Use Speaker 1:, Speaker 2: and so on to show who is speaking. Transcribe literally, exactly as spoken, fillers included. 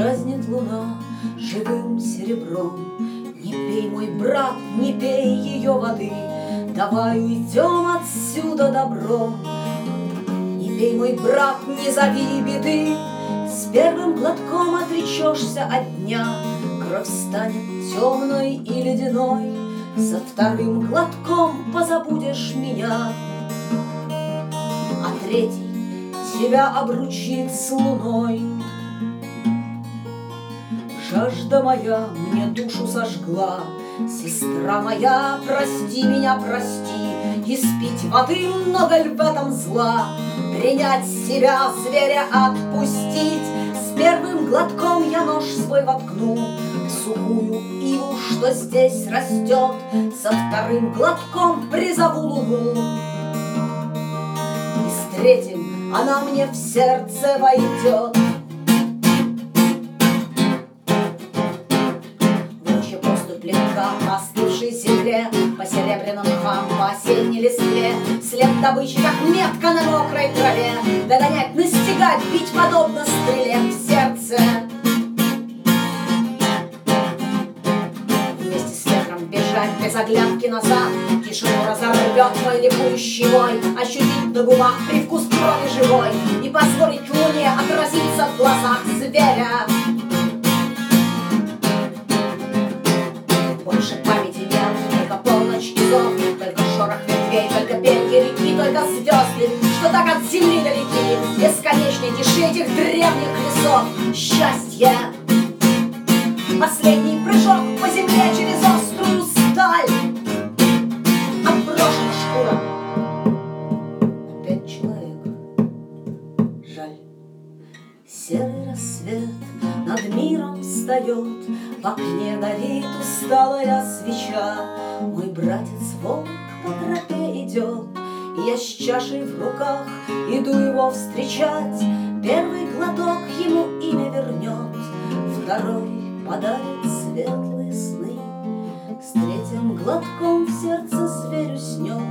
Speaker 1: гаснет луна живым серебром. Не пей, мой брат, не пей ее воды, давай уйдем отсюда добром. Не пей, мой брат, не зови беды, с первым глотком отречешься от дня. Кровь станет темной и ледяной, со вторым глотком позабудешь меня. А третий тебя обручит с луной. Жажда моя мне душу сожгла, сестра моя, прости меня, прости. Испить воды много ль в этом зла, принять себя, зверя отпустить? С первым глотком я нож свой воткну в сухую иву, что здесь растет, со вторым глотком призову луну. И с третьим она мне в сердце войдет. По остывшей земле, по серебряным мхам, по осенней листве, след добычи, как метка на мокрой траве, догонять, настигать, бить подобно стреле в сердце. Вместе с ветром бежать без оглядки назад, тишину разорвет мой ликующий вой, ощутить на губах привкус крови живой и позволить луне отразиться в глазах зверя. Больше памяти нет, только полночь и зов, только шорох ветвей, только пеньки реки, только звезды, что так от земли далеки, бесконечной тиши этих древних лесов. Счастье! Последний прыжок по земле через острую сталь. Отброшена шкура. Опять человек. Жаль. Серый рассвет над миром встает, в окне горит усталая свеча. Мой братец-волк по тропе идет, и я с чашей в руках иду его встречать. Первый глоток ему имя вернет, второй подарит светлые сны. С третьим глотком в сердце зверь уснет.